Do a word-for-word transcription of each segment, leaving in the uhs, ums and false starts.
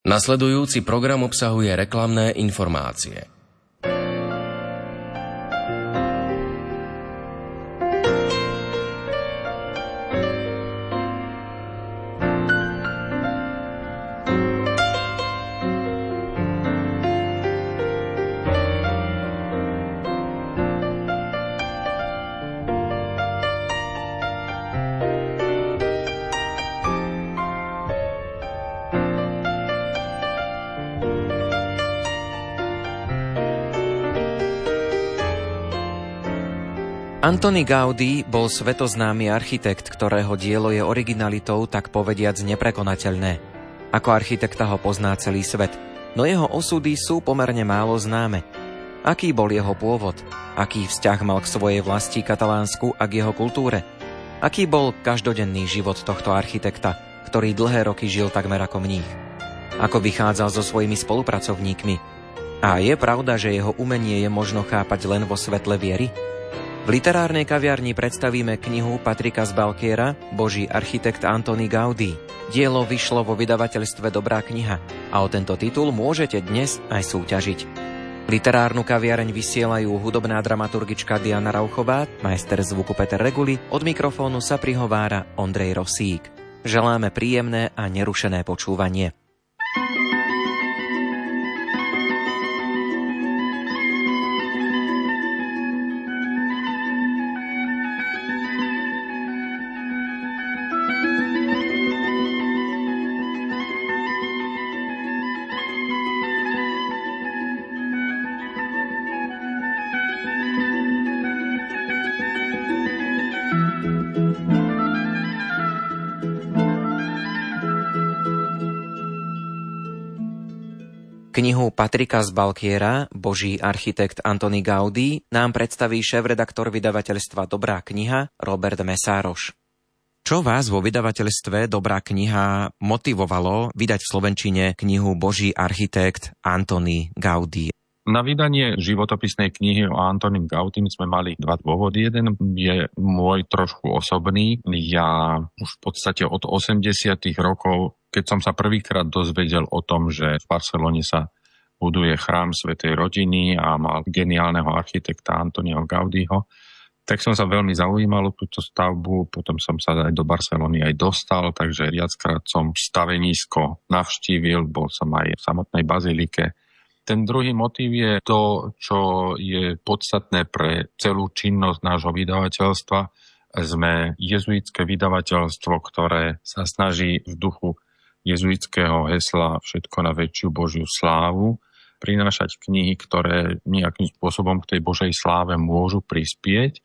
Nasledujúci program obsahuje reklamné informácie. Antoni Gaudí bol svetoznámy architekt, ktorého dielo je originalitou tak povediac neprekonateľné. Ako architekta ho pozná celý svet, no jeho osudy sú pomerne málo známe. Aký bol jeho pôvod? Aký vzťah mal k svojej vlasti Katalánsku a k jeho kultúre? Aký bol každodenný život tohto architekta, ktorý dlhé roky žil takmer ako mních? Ako vychádzal so svojimi spolupracovníkmi? A je pravda, že jeho umenie je možno chápať len vo svetle viery? V literárnej kaviarni predstavíme knihu Patrika z Balkiera Boží architekt Antoni Gaudí. Dielo vyšlo vo vydavateľstve Dobrá kniha a o tento titul môžete dnes aj súťažiť. Literárnu kaviareň vysielajú hudobná dramaturgička Diana Rauchová, majster zvuku Peter Reguli, od mikrofónu sa prihovára Ondrej Rosík. Želáme príjemné a nerušené počúvanie. Knihu Patrika z Balkiera Boží architekt Antoni Gaudí nám predstaví šéfredaktor vydavateľstva Dobrá kniha Robert Mesároš. Čo vás vo vydavateľstve Dobrá kniha motivovalo vydať v slovenčine knihu Boží architekt Antoni Gaudí? Na vydanie životopisnej knihy o Antonim Gaudím sme mali dva dôvody. Jeden je môj trošku osobný. Ja už v podstate od osemdesiatych rokov, keď som sa prvýkrát dozvedel o tom, že v Barcelone sa buduje chrám Svätej rodiny a mal geniálneho architekta Antonia Gaudího, tak som sa veľmi zaujímal o túto stavbu, potom som sa aj do Barcelony aj dostal, takže viackrát som stavenisko navštívil, bol som aj v samotnej bazilike. Ten druhý motív je to, čo je podstatné pre celú činnosť nášho vydavateľstva. Sme jezuitské vydavateľstvo, ktoré sa snaží v duchu jezuitského hesla všetko na väčšiu Božiu slávu prinášať knihy, ktoré nejakým spôsobom k tej Božej sláve môžu prispieť.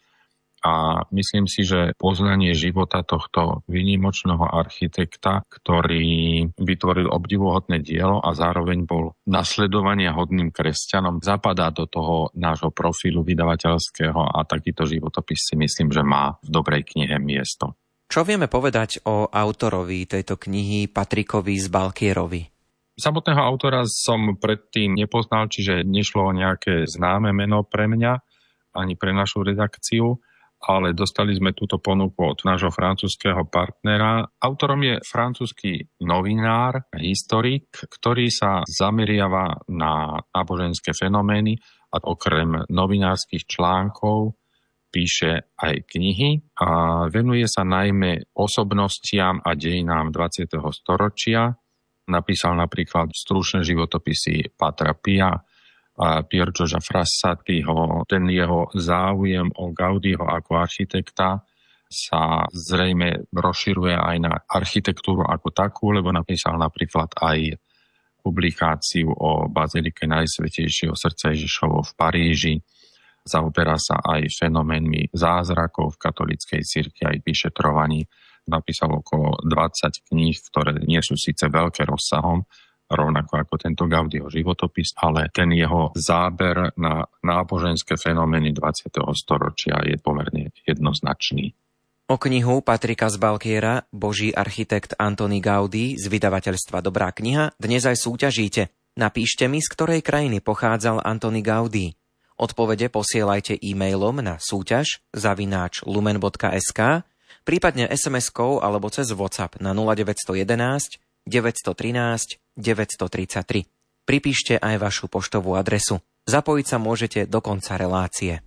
A myslím si, že poznanie života tohto výnimočného architekta, ktorý vytvoril obdivuhodné dielo a zároveň bol nasledovania hodným kresťanom, zapadá do toho nášho profilu vydavateľského a takýto životopis si myslím, že má v dobrej knihe miesto. Čo vieme povedať o autorovi tejto knihy Patrikovi z Balkierovi? Samotného autora som predtým nepoznal, čiže nešlo o nejaké známe meno pre mňa ani pre našu redakciu, ale dostali sme túto ponuku od nášho francúzskeho partnera. Autorom je francúzsky novinár, historik, ktorý sa zameriava na náboženské fenomény a okrem novinárskych článkov píše aj knihy a venuje sa najmä osobnostiam a dejinám dvadsiateho storočia. Napísal napríklad stručné životopisy Patra Pia a Pier Giorgia Frassatiho. Ten jeho záujem o Gaudího ako architekta sa zrejme rozširuje aj na architektúru ako takú, lebo napísal napríklad aj publikáciu o bazilike Najsvätejšieho srdca Ježišovo v Paríži. Zaoberá sa aj fenoménmi zázrakov v katolíckej cirkvi aj vyšetrovaní. Napísal okolo dvadsať kníh, ktoré nie sú síce veľké rozsahom, rovnako ako tento Gaudího životopis, ale ten jeho záber na náboženské fenomény dvadsiateho storočia je pomerne jednoznačný. O knihu Patrika z Balkiera Boží architekt Antoni Gaudí z vydavateľstva Dobrá kniha dnes aj súťažíte. Napíšte mi, z ktorej krajiny pochádzal Antoni Gaudí. Odpovede posielajte e-mailom na súťaž zavináč lumen bodka es ká, prípadne es em eskou alebo cez WhatsApp na nula deväť jedna jedna, deväť jedna tri, deväť tri tri. Pripíšte aj vašu poštovú adresu. Zapojiť sa môžete do konca relácie.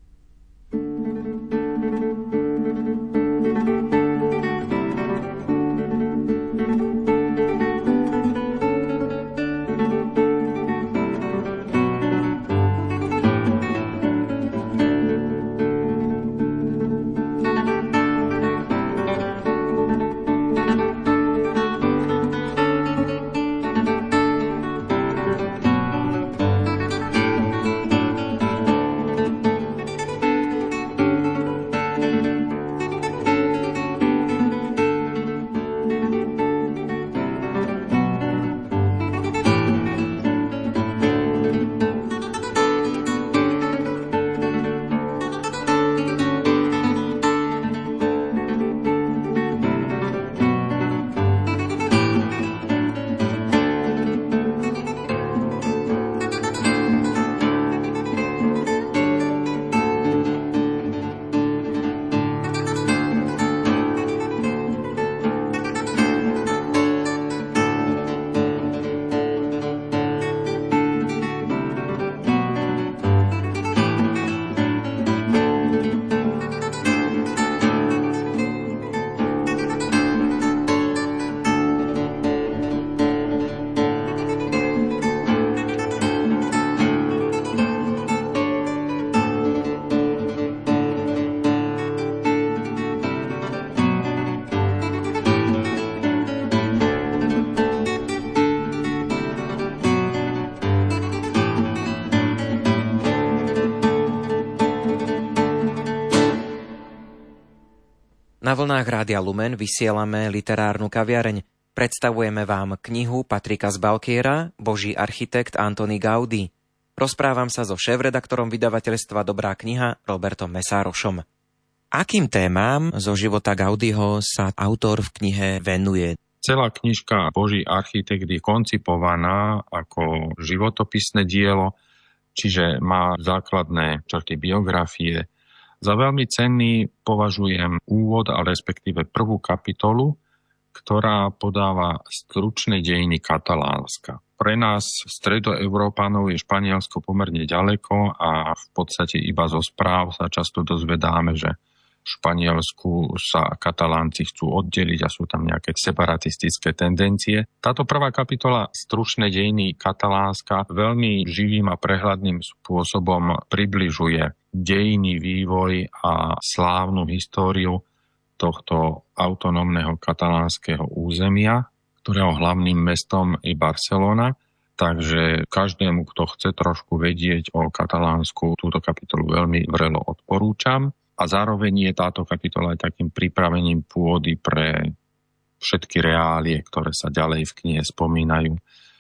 Na vlnách Rádia Lumen vysielame literárnu kaviareň. Predstavujeme vám knihu Patrika z Balkiera Boží architekt Antoni Gaudí. Rozprávam sa so šéfredaktorom vydavateľstva Dobrá kniha Robertom Mesárošom. Akým témam zo života Gaudího sa autor v knihe venuje? Celá knižka Boží architekt je koncipovaná ako životopisné dielo, čiže má základné črty biografie. Za veľmi cenný považujem úvod, a respektíve prvú kapitolu, ktorá podáva stručné dejiny Katalánska. Pre nás, stredoeurópanov, je Španielsko pomerne ďaleko a v podstate iba zo správ sa často dozvedáme, že v Španielsku sa Katalánci chcú oddeliť a sú tam nejaké separatistické tendencie. Táto prvá kapitola stručné dejiny Katalánska veľmi živým a prehľadným spôsobom približuje dejiny, vývoj a slávnu históriu tohto autonómneho katalánskeho územia, ktorého hlavným mestom je Barcelona. Takže každému, kto chce trošku vedieť o Katalánsku, túto kapitolu veľmi vrelo odporúčam. A zároveň je táto kapitola aj takým pripravením pôdy pre všetky reálie, ktoré sa ďalej v knihe spomínajú,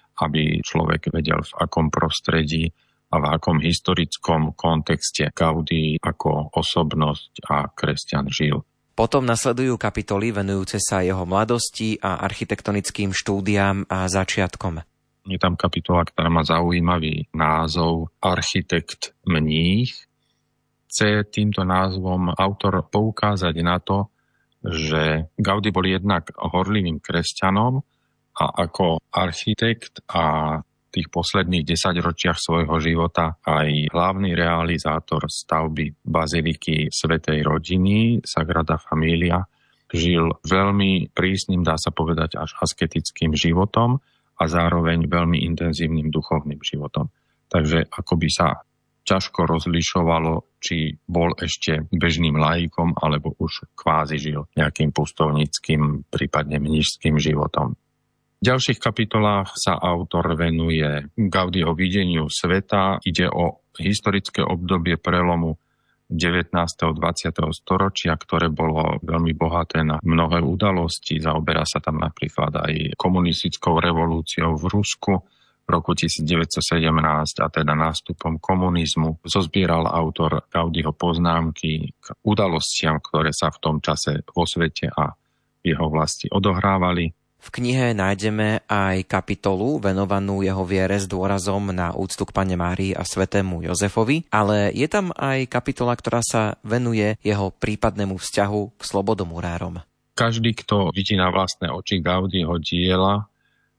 aby človek vedel, v akom prostredí a v akom historickom kontexte Gaudí ako osobnosť a kresťan žil. Potom nasledujú kapitoly venujúce sa jeho mladosti a architektonickým štúdiám a začiatkom. Je tam kapitola, ktorá má zaujímavý názov Architekt mních. Chce týmto názvom autor poukázať na to, že Gaudí bol jednak horlivým kresťanom a ako architekt a v tých posledných desaťročiach svojho života aj hlavný realizátor stavby baziliky Svätej rodiny Sagrada Familia žil veľmi prísnym, dá sa povedať, až asketickým životom a zároveň veľmi intenzívnym duchovným životom. Takže akoby sa ťažko rozlišovalo, či bol ešte bežným laikom, alebo už kvázi žil nejakým pustovníckym, prípadne mníšským životom. V ďalších kapitolách sa autor venuje Gaudího videniu sveta. Ide o historické obdobie prelomu devätnásteho a dvadsiateho storočia, ktoré bolo veľmi bohaté na mnohé udalosti. Zaoberá sa tam napríklad aj komunistickou revolúciou v Rusku v roku devätnásťsedemnásť a teda nástupom komunizmu. Zozbieral autor Gaudího poznámky k udalostiam, ktoré sa v tom čase vo svete a v jeho vlasti odohrávali. V knihe nájdeme aj kapitolu venovanú jeho viere s dôrazom na úctu k Panne Márii a svätému Jozefovi, ale je tam aj kapitola, ktorá sa venuje jeho prípadnému vzťahu k slobodomurárom. Každý, kto vidí na vlastné oči Gaudího diela,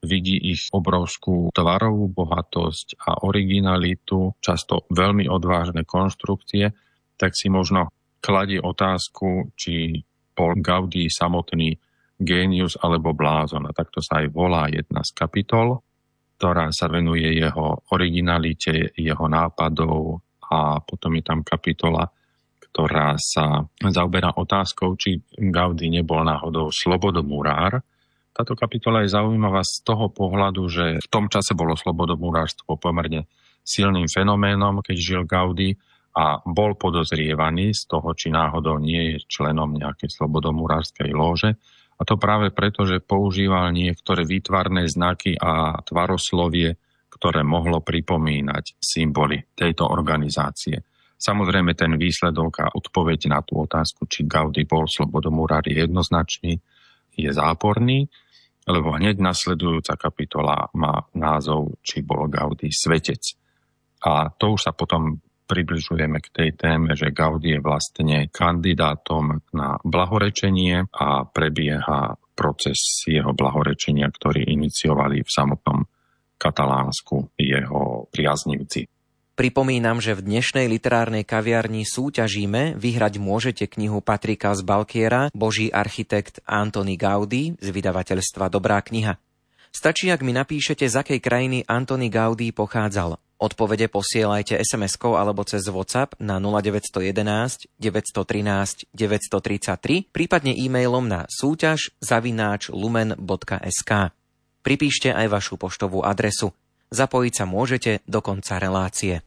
vidí ich obrovskú tvarovú bohatosť a originalitu, často veľmi odvážne konštrukcie, tak si možno kladie otázku, či bol Gaudí samotný génius alebo blázon. A takto sa aj volá jedna z kapitol, ktorá sa venuje jeho originalite, jeho nápadov, a potom je tam kapitola, ktorá sa zaoberá otázkou, či Gaudí nebol náhodou slobodomurár. Táto kapitola je zaujímavá z toho pohľadu, že v tom čase bolo slobodomurárstvo pomerne silným fenoménom, keď žil Gaudí, a bol podozrievaný z toho, či náhodou nie je členom nejakej slobodomurárskej lóže. A to práve preto, že používal niektoré výtvarné znaky a tvaroslovie, ktoré mohlo pripomínať symboly tejto organizácie. Samozrejme, ten výsledok a odpoveď na tú otázku, či Gaudí bol slobodomurár, je jednoznačný, je záporný, lebo hneď nasledujúca kapitola má názov, či bol Gaudí svetec. A to už sa potom približujeme k tej téme, že Gaudí je vlastne kandidátom na blahorečenie a prebieha proces jeho blahorečenia, ktorý iniciovali v samotnom Katalánsku jeho priaznivci. Pripomínam, že v dnešnej literárnej kaviarni súťažíme. Vyhrať môžete knihu Patrika z Balkiera Boží architekt Antoni Gaudí z vydavateľstva Dobrá kniha. Stačí, ak mi napíšete, z akej krajiny Antoni Gaudí pochádzal. Odpovede posielajte es em eskou alebo cez WhatsApp na nula deväť jedna jedna, deväť jedna tri, deväť tri tri, prípadne e-mailom na súťaž zavináč lumen bodka es ká. Pripíšte aj vašu poštovú adresu. Zapojiť sa môžete do konca relácie.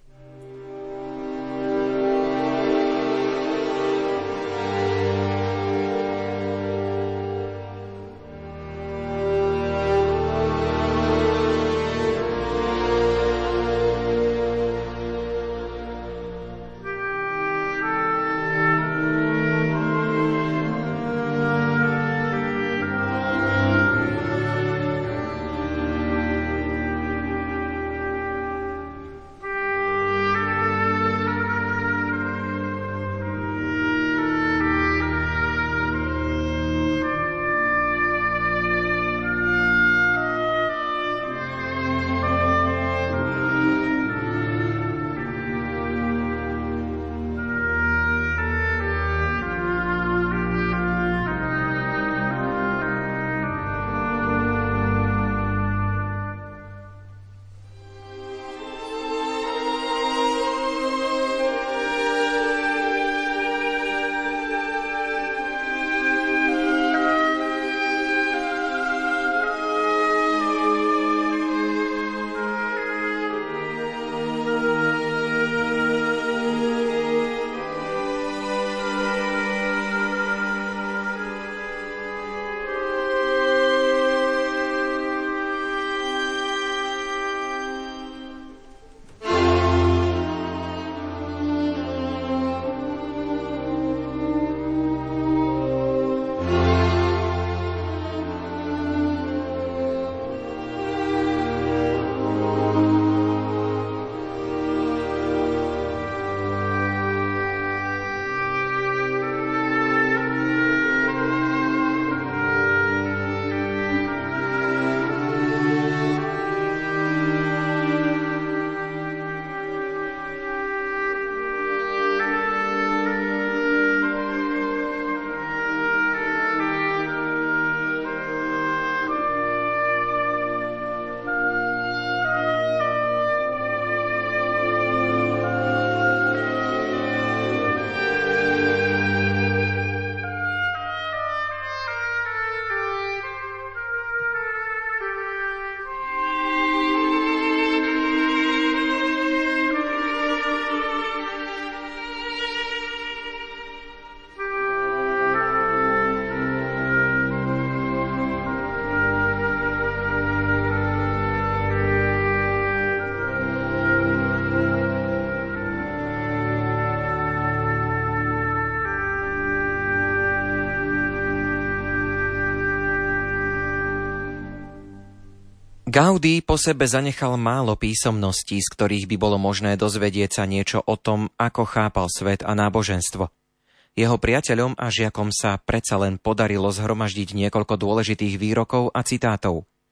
Gaudí po sebe zanechal málo písomností, z ktorých by bolo možné dozvedieť sa niečo o tom, ako chápal svet a náboženstvo. Jeho priateľom a žiakom sa predsa len podarilo zhromaždiť niekoľko dôležitých výrokov a citátov.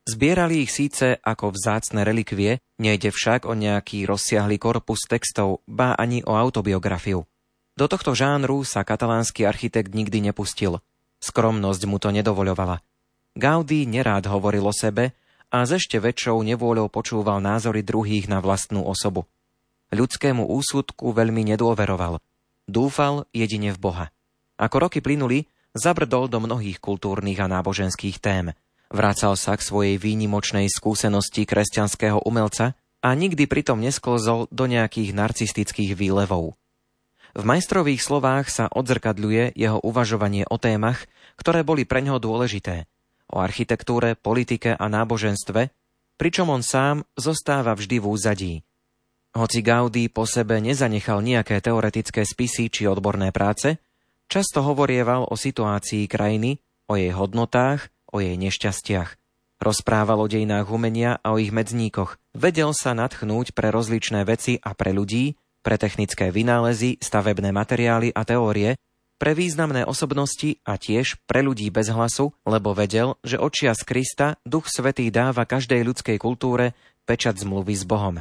Zbierali ich síce ako vzácne relikvie, nejde však o nejaký rozsiahly korpus textov, ba ani o autobiografiu. Do tohto žánru sa katalánsky architekt nikdy nepustil. Skromnosť mu to nedovoľovala. Gaudí nerád hovoril o sebe a s ešte väčšou nevôľou počúval názory druhých na vlastnú osobu. Ľudskému úsudku veľmi nedôveroval. Dúfal jedine v Boha. Ako roky plynuli, zabrdol do mnohých kultúrnych a náboženských tém. Vracal sa k svojej výnimočnej skúsenosti kresťanského umelca a nikdy pritom nesklzol do nejakých narcistických výlevov. V majstrových slovách sa odzrkadľuje jeho uvažovanie o témach, ktoré boli preňho dôležité, o architektúre, politike a náboženstve, pričom on sám zostáva vždy v úzadí. Hoci Gaudí po sebe nezanechal nejaké teoretické spisy či odborné práce, často hovorieval o situácii krajiny, o jej hodnotách, o jej nešťastiach. Rozprával o dejinách umenia a o ich medzníkoch. Vedel sa nadchnúť pre rozličné veci a pre ľudí, pre technické vynálezy, stavebné materiály a teórie, pre významné osobnosti a tiež pre ľudí bez hlasu, lebo vedel, že od čias Krista Duch Svätý dáva každej ľudskej kultúre pečať zmluvy s Bohom.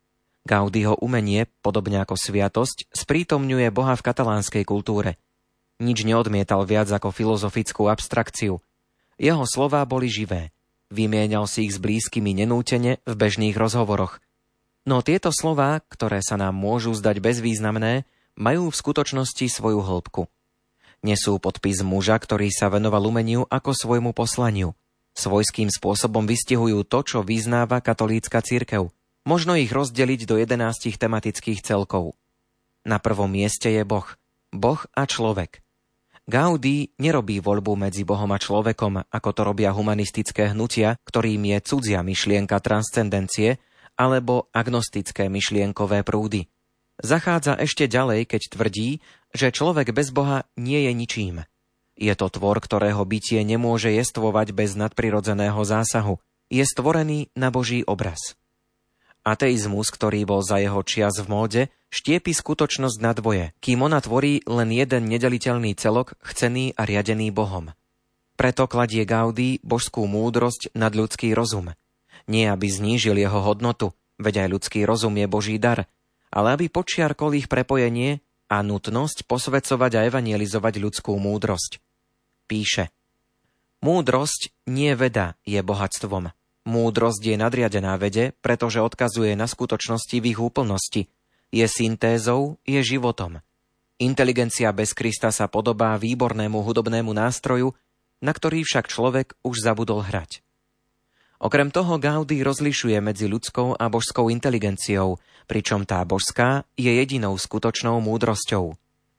Gaudího umenie, podobne ako sviatosť, sprítomňuje Boha v katalánskej kultúre. Nič neodmietal viac ako filozofickú abstrakciu. Jeho slová boli živé. Vymienial si ich s blízkymi nenútene v bežných rozhovoroch. No tieto slová, ktoré sa nám môžu zdať bezvýznamné, majú v skutočnosti svoju hĺbku. Nesú podpis muža, ktorý sa venoval umeniu ako svojmu poslaniu. Svojským spôsobom vystihujú to, čo vyznáva katolícka cirkev. Možno ich rozdeliť do jedenástich tematických celkov. Na prvom mieste je Boh. Boh a človek. Gaudí nerobí voľbu medzi Bohom a človekom, ako to robia humanistické hnutia, ktorým je cudzia myšlienka transcendencie, alebo agnostické myšlienkové prúdy. Zachádza ešte ďalej, keď tvrdí, že človek bez Boha nie je ničím. Je to tvor, ktorého bytie nemôže jestvovať bez nadprirodzeného zásahu. Je stvorený na Boží obraz. Ateizmus, ktorý bol za jeho čias v móde, štiepi skutočnosť na dvoje, kým ona tvorí len jeden nedeliteľný celok, chcený a riadený Bohom. Preto kladie Gaudí božskú múdrosť nad ľudský rozum. Nie aby znížil jeho hodnotu, veď aj ľudský rozum je Boží dar, ale aby počiarkol ich prepojenie a nutnosť posvedzovať a evangelizovať ľudskú múdrosť. Píše: Múdrosť nie veda je bohatstvom. Múdrosť je nadriadená vede, pretože odkazuje na skutočnosti v ich úplnosti. Je syntézou, je životom. Inteligencia bez Krista sa podobá výbornému hudobnému nástroju, na ktorý však človek už zabudol hrať. Okrem toho Gaudí rozlišuje medzi ľudskou a božskou inteligenciou, pričom tá božská je jedinou skutočnou múdrosťou.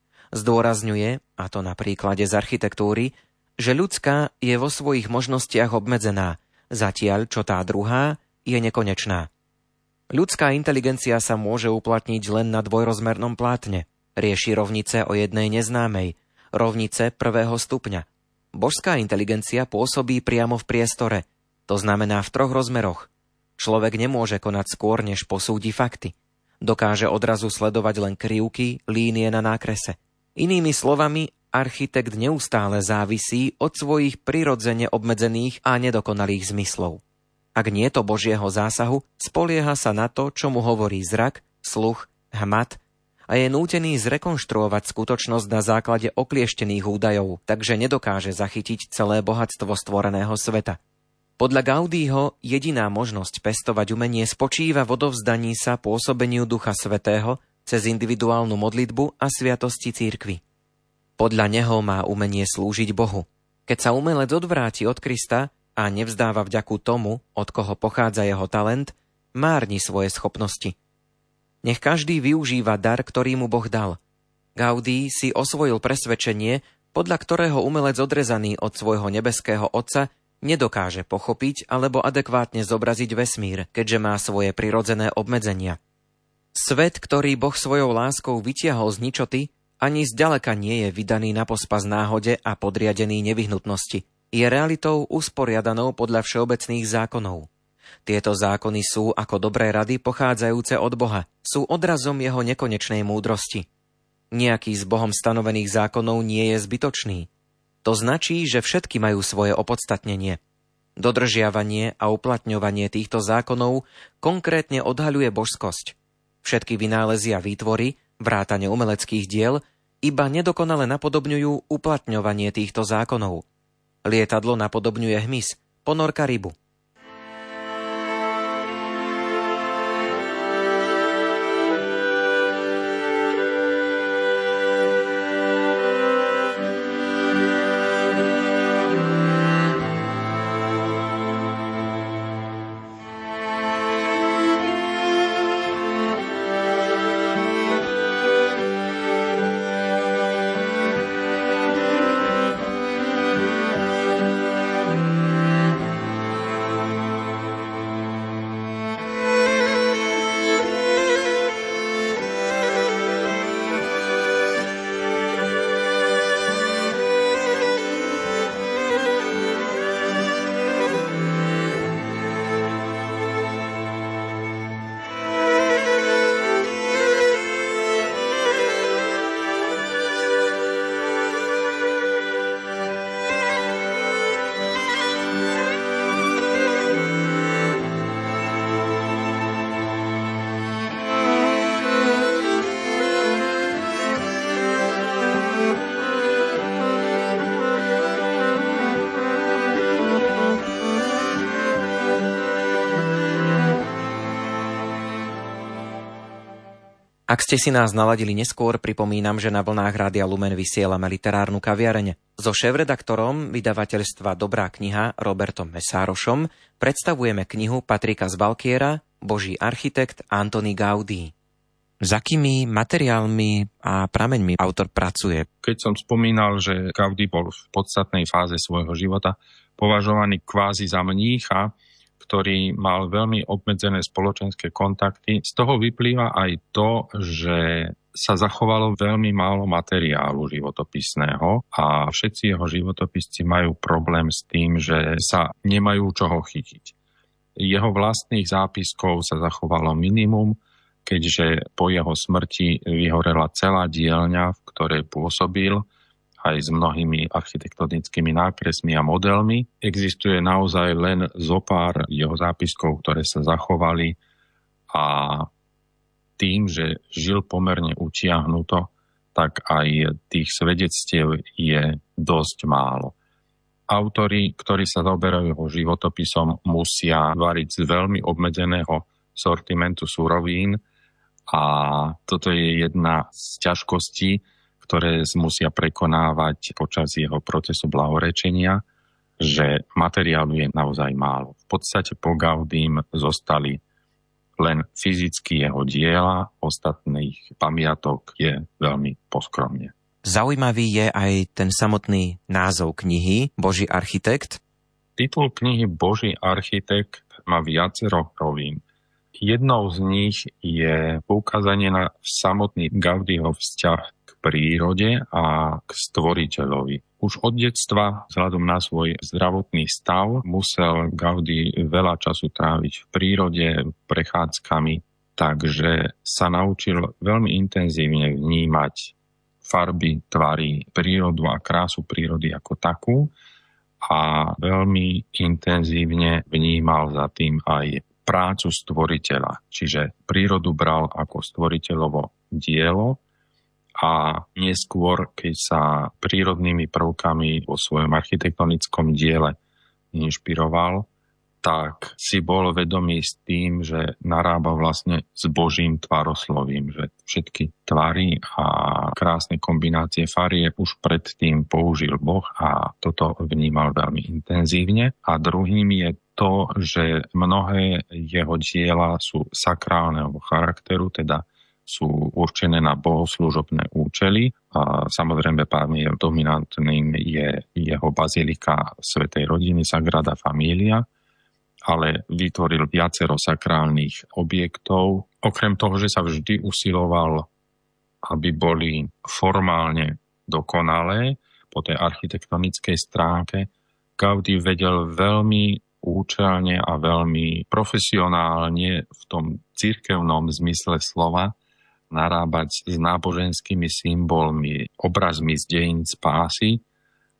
Zdôrazňuje, a to na príklade z architektúry, že ľudská je vo svojich možnostiach obmedzená, zatiaľ čo tá druhá je nekonečná. Ľudská inteligencia sa môže uplatniť len na dvojrozmernom plátne. Rieši rovnice o jednej neznámej, rovnice prvého stupňa. Božská inteligencia pôsobí priamo v priestore, to znamená v troch rozmeroch. Človek nemôže konať skôr, než posúdi fakty. Dokáže odrazu sledovať len krivky, línie na nákrese. Inými slovami, architekt neustále závisí od svojich prirodzene obmedzených a nedokonalých zmyslov. Ak nie je to Božieho zásahu, spolieha sa na to, čo mu hovorí zrak, sluch, hmat a je nútený zrekonštruovať skutočnosť na základe oklieštených údajov, takže nedokáže zachytiť celé bohatstvo stvoreného sveta. Podľa Gaudího jediná možnosť pestovať umenie spočíva v odovzdaní sa pôsobeniu Ducha Svätého cez individuálnu modlitbu a sviatosti cirkvi. Podľa neho má umenie slúžiť Bohu. Keď sa umelec odvráti od Krista a nevzdáva vďaku tomu, od koho pochádza jeho talent, márni svoje schopnosti. Nech každý využíva dar, ktorý mu Boh dal. Gaudí si osvojil presvedčenie, podľa ktorého umelec odrezaný od svojho nebeského Otca nedokáže pochopiť alebo adekvátne zobraziť vesmír, keďže má svoje prirodzené obmedzenia. Svet, ktorý Boh svojou láskou vytiahol z ničoty, ani zďaleka nie je vydaný na pospas náhode a podriadený nevyhnutnosti. Je realitou usporiadanou podľa všeobecných zákonov. Tieto zákony sú ako dobré rady pochádzajúce od Boha, sú odrazom jeho nekonečnej múdrosti. Nejaký z Bohom stanovených zákonov nie je zbytočný. To značí, že všetky majú svoje opodstatnenie. Dodržiavanie a uplatňovanie týchto zákonov konkrétne odhaľuje božskosť. Všetky vynálezy a výtvory, vrátane umeleckých diel, iba nedokonale napodobňujú uplatňovanie týchto zákonov. Lietadlo napodobňuje hmyz, ponorka rybu. Ak ste si nás naladili neskôr, pripomínam, že na vlnách Rádia Lumen vysielame literárnu kaviareň. So šéfredaktorom vydavateľstva Dobrá kniha Robertom Mesárošom predstavujeme knihu Patrika z Valkiera Boží architekt Antoni Gaudí. S akými materiálmi a prameňmi autor pracuje? Keď som spomínal, že Gaudí bol v podstatnej fáze svojho života považovaný kvázi za mnícha, ktorý mal veľmi obmedzené spoločenské kontakty. Z toho vyplýva aj to, že sa zachovalo veľmi málo materiálu životopisného a všetci jeho životopisci majú problém s tým, že sa nemajú čoho chytiť. Jeho vlastných zápiskov sa zachovalo minimum, keďže po jeho smrti vyhorela celá dielňa, v ktorej pôsobil, aj s mnohými architektonickými nákresmi a modelmi. Existuje naozaj len zopár jeho zápiskov, ktoré sa zachovali a tým, že žil pomerne utiahnuto, tak aj tých svedectiev je dosť málo. Autori, ktorí sa zaoberajú jeho životopisom, musia variť z veľmi obmedzeného sortimentu surovín a toto je jedna z ťažkostí, ktoré musia prekonávať počas jeho procesu blahorečenia, že materiálu je naozaj málo. V podstate po Gaudím zostali len fyzicky jeho diela, ostatných pamiatok je veľmi poskromne. Zaujímavý je aj ten samotný názov knihy Boží architekt. Titul knihy Boží architekt má viacero rovín. Jednou z nich je poukázanie na samotný Gaudího vzťah k prírode a k stvoriteľovi. Už od detstva, vzhľadom na svoj zdravotný stav, musel Gaudí veľa času tráviť v prírode, prechádzkami, takže sa naučil veľmi intenzívne vnímať farby, tvary, prírodu a krásu prírody ako takú a veľmi intenzívne vnímal za tým aj prácu stvoriteľa, čiže prírodu bral ako stvoriteľovo dielo a neskôr, keď sa prírodnými prvkami vo svojom architektonickom diele inšpiroval, tak si bol vedomý s tým, že narába vlastne s Božím tvaroslovím, že všetky tvary a krásne kombinácie farieb už predtým použil Boh a toto vnímal veľmi intenzívne. A druhým je to, že mnohé jeho diela sú sakrálneho charakteru, teda sú určené na bohoslúžobné účely. A samozrejme pámi dominantným je jeho bazilika svätej rodiny Sagrada Familia, ale vytvoril viacero sakrálnych objektov. Okrem toho, že sa vždy usiloval, aby boli formálne dokonalé po tej architektonickej stránke, Gaudí vedel veľmi účelne a veľmi profesionálne v tom cirkevnom zmysle slova narábať s náboženskými symbolmi, obrazmi z dejín spásy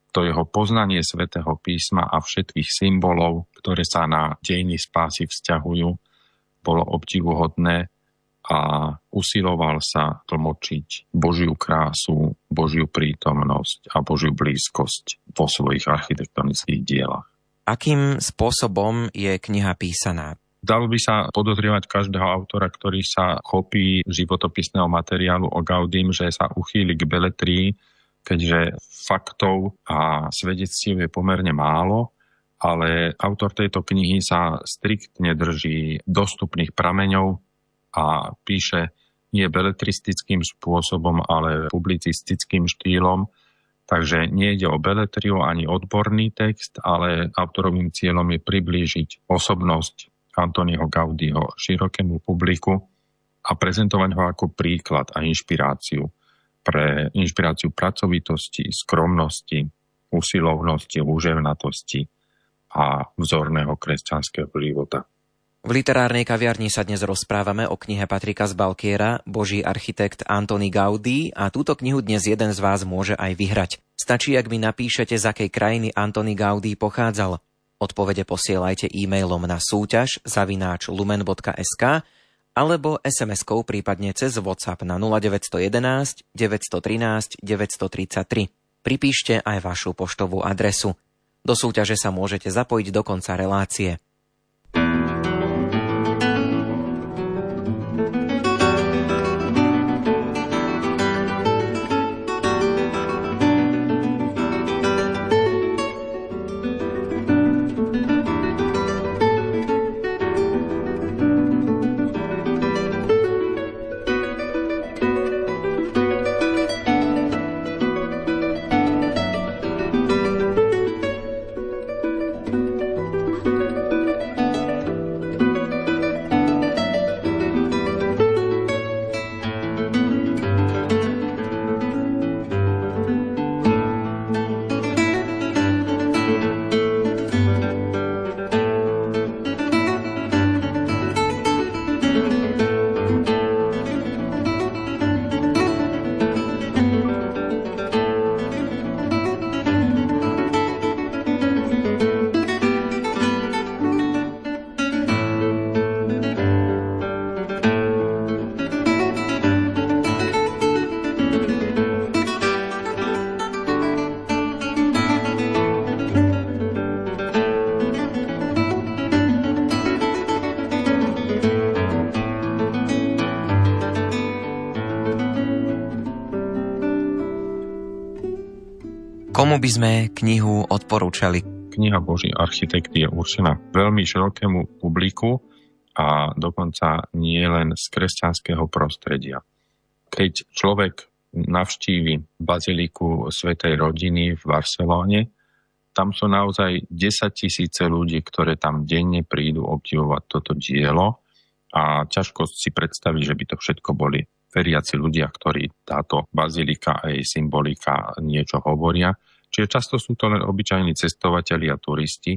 to jeho poznanie svätého písma a všetkých symbolov, ktoré sa na dejiny spásy vzťahujú, bolo obdivuhodné a usiloval sa tlmočiť Božiu krásu, Božiu prítomnosť a Božiu blízkosť vo svojich architektonických dielach. Akým spôsobom je kniha písaná? Dalo by sa podozrievať každého autora, ktorý sa chopí životopisného materiálu o Gaudím, že sa uchýli k beletrii, keďže faktov a svedectiev je pomerne málo, ale autor tejto knihy sa striktne drží dostupných prameňov a píše nie beletristickým spôsobom, ale publicistickým štýlom. Takže nie ide o beletriu ani odborný text, ale autorovým cieľom je priblížiť osobnosť Antoniho Gaudího širokému publiku a prezentovať ho ako príklad a inšpiráciu pre inšpiráciu pracovitosti, skromnosti, usilovnosti, úževnatosti a vzorného kresťanského života. V literárnej kaviarni sa dnes rozprávame o knihe Patrika z Balkiera Boží architekt Antoni Gaudí a túto knihu dnes jeden z vás môže aj vyhrať. Stačí, ak mi napíšete, z akej krajiny Antoni Gaudí pochádzal. Odpovede posielajte e-mailom na súťaž zavináč lumen bodka es ká alebo es em eskou, prípadne cez WhatsApp na nula deväť jedna jedna, deväť jedna tri, deväť tri tri. Pripíšte aj vašu poštovú adresu. Do súťaže sa môžete zapojiť do konca relácie. Komu by sme knihu odporúčali? Kniha Boží architekt je určená veľmi širokému publiku a dokonca nie len z kresťanského prostredia. Keď človek navštívi baziliku Svätej rodiny v Barcelone, tam sú naozaj desaťtisíce ľudí, ktoré tam denne prídu obdivovať toto dielo a ťažko si predstaviť, že by to všetko boli veriaci ľudia, ktorí táto bazilika a jej symbolika niečo hovoria. Čiže často sú to len obyčajní cestovatelia a turisti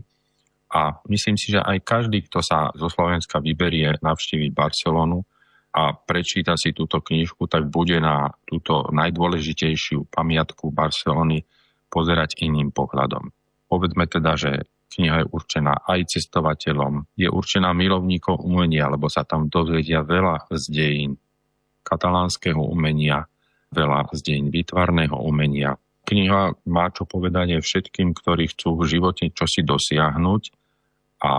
a myslím si, že aj každý, kto sa zo Slovenska vyberie navštíviť Barcelonu a prečíta si túto knižku, tak bude na túto najdôležitejšiu pamiatku Barcelony pozerať iným pohľadom. Povedzme teda, že kniha je určená aj cestovateľom, je určená milovníkom umenia, lebo sa tam dozvedia veľa z dejín katalánskeho umenia, veľa z dejín výtvarného umenia. Kniha má čo povedať aj všetkým, ktorí chcú v živote čosi dosiahnuť a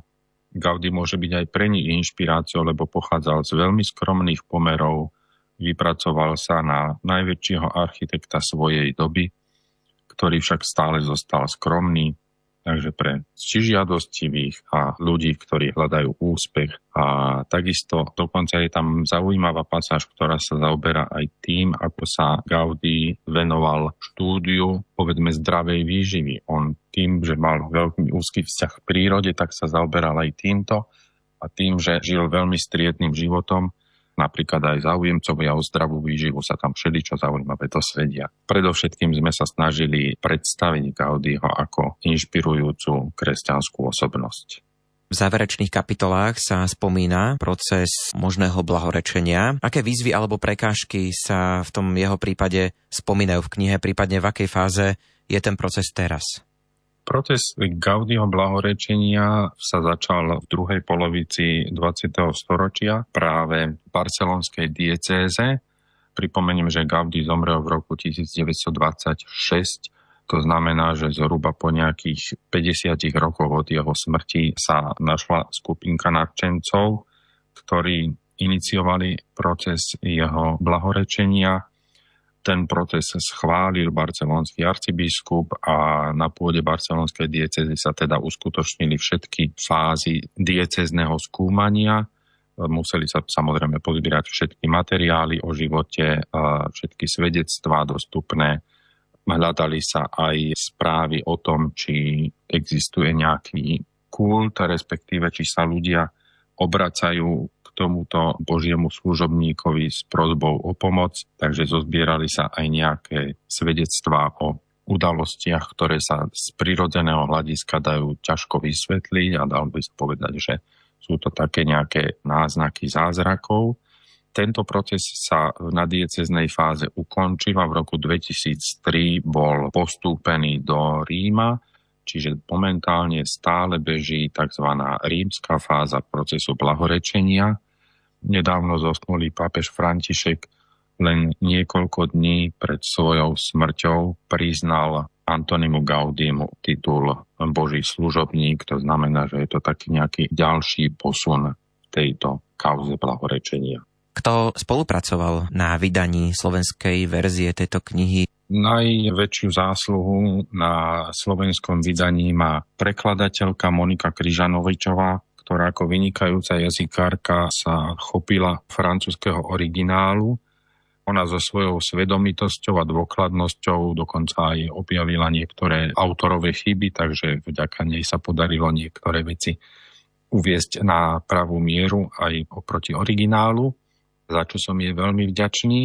Gaudí môže byť aj pre nich inšpiráciou, lebo pochádzal z veľmi skromných pomerov, vypracoval sa na najväčšieho architekta svojej doby, ktorý však stále zostal skromný, takže pre ctižiadostivých a ľudí, ktorí hľadajú úspech. A takisto dokonca je tam zaujímavá pasáž, ktorá sa zaoberá aj tým, ako sa Gaudí venoval štúdiu, povedzme, zdravej výživy. On tým, že mal veľmi úzky vzťah k prírode, tak sa zaoberal aj týmto a tým, že žil veľmi striednym životom, napríklad aj záujemcovia o zdravú výživu sa tam všeličo zaujímavé dosvedia. Predovšetkým sme sa snažili predstaviť Gaudího ako inšpirujúcu kresťanskú osobnosť. V záverečných kapitolách sa spomína proces možného blahorečenia. Aké výzvy alebo prekážky sa v tom jeho prípade spomínajú v knihe, prípadne v akej fáze je ten proces teraz? Proces Gaudiho blahorečenia sa začal v druhej polovici dvadsiateho storočia práve v barcelonskej diecéze. Pripomeniem, že Gaudí zomrel v roku tisícdeväťstodvadsaťšesť, to znamená, že zhruba po nejakých päťdesiatich rokoch od jeho smrti sa našla skupinka nadšencov, ktorí iniciovali proces jeho blahorečenia. Ten proces schválil barcelonský arcibiskup a na pôde barcelonskej diecézy sa teda uskutočnili všetky fázy diecézneho skúmania. Museli sa samozrejme pozbierať všetky materiály o živote, všetky svedectvá dostupné. Hľadali sa aj správy o tom, či existuje nejaký kult, respektíve či sa ľudia obracajú k tomuto Božiemu služobníkovi s prosbou o pomoc. Takže zozbierali sa aj nejaké svedectvá o udalostiach, ktoré sa z prirodzeného hľadiska dajú ťažko vysvetliť a dal by sa povedať, že sú to také nejaké náznaky zázrakov. Tento proces sa na diecéznej fáze ukončil a v roku dvetisíctri bol postúpený do Ríma, čiže momentálne stále beží tzv. Rímska fáza procesu blahorečenia. Nedávno zosnulý pápež František len niekoľko dní pred svojou smrťou priznal Antonimu Gaudimu titul Boží služobník. To znamená, že je to taký nejaký ďalší posun v tejto kauze blahorečenia. Kto spolupracoval na vydaní slovenskej verzie tejto knihy? Najväčšiu zásluhu na slovenskom vydaní má prekladateľka Monika Kryžanovičová, ktorá ako vynikajúca jazykárka sa chopila francúzskeho originálu. Ona so svojou svedomitosťou a dôkladnosťou dokonca aj objavila niektoré autorové chyby, takže vďaka nej sa podarilo niektoré veci uviesť na pravú mieru aj oproti originálu, za čo som jej veľmi vďačný.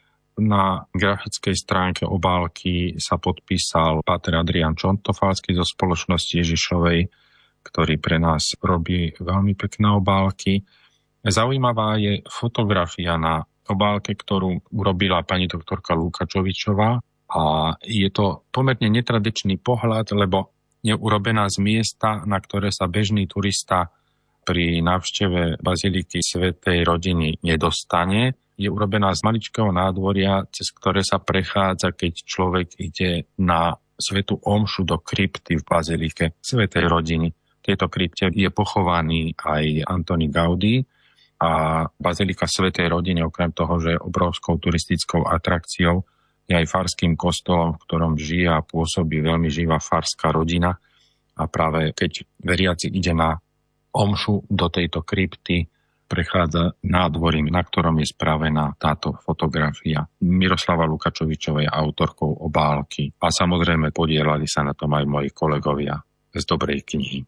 Na grafickej stránke obálky sa podpísal páter Adrián Čontofalský zo spoločnosti Ježišovej, ktorý pre nás robí veľmi pekné obálky. Zaujímavá je fotografia na obálke, ktorú urobila pani doktorka Lukačovičová a je to pomerne netradičný pohľad, lebo je urobená z miesta, na ktoré sa bežný turista pri návšteve baziliky Svätej rodiny nedostane. Je urobená z maličkého nádvoria, cez ktoré sa prechádza, keď človek ide na svätú omšu do krypty v bazilike Svätej rodiny. V tejto krypte je pochovaný aj Antoni Gaudí a bazilika Svätej rodiny, okrem toho, že je obrovskou turistickou atrakciou, je aj farským kostolom, v ktorom žije a pôsobí veľmi živá farská rodina. A práve keď veriaci ide na omšu do tejto krypty, prechádza nádvorím, na ktorom je spravená táto fotografia. Miroslava Lukačovičovej autorkou obálky. A samozrejme podielali sa na tom aj moji kolegovia z dobrej knihy.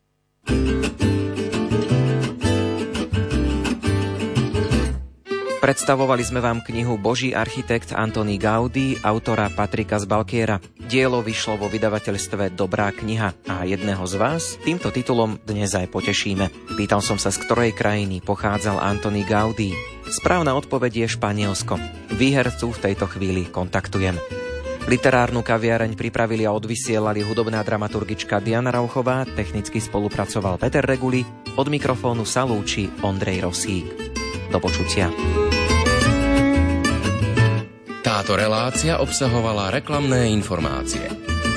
Predstavovali sme vám knihu Boží architekt Antoni Gaudí, autora Patrika z Balkiera. Dielo vyšlo vo vydavateľstve Dobrá kniha a jedného z vás týmto titulom dnes aj potešíme. Pýtal som sa, z ktorej krajiny pochádzal Antoni Gaudí. Správna odpoveď je Španielsko. Výhercu v tejto chvíli kontaktujem. Literárnu kaviareň pripravili a odvysielali hudobná dramaturgička Diana Rauchová, technicky spolupracoval Peter Reguli, od mikrofónu sa lúči Ondrej Rosík. Do počutia. Táto relácia obsahovala reklamné informácie.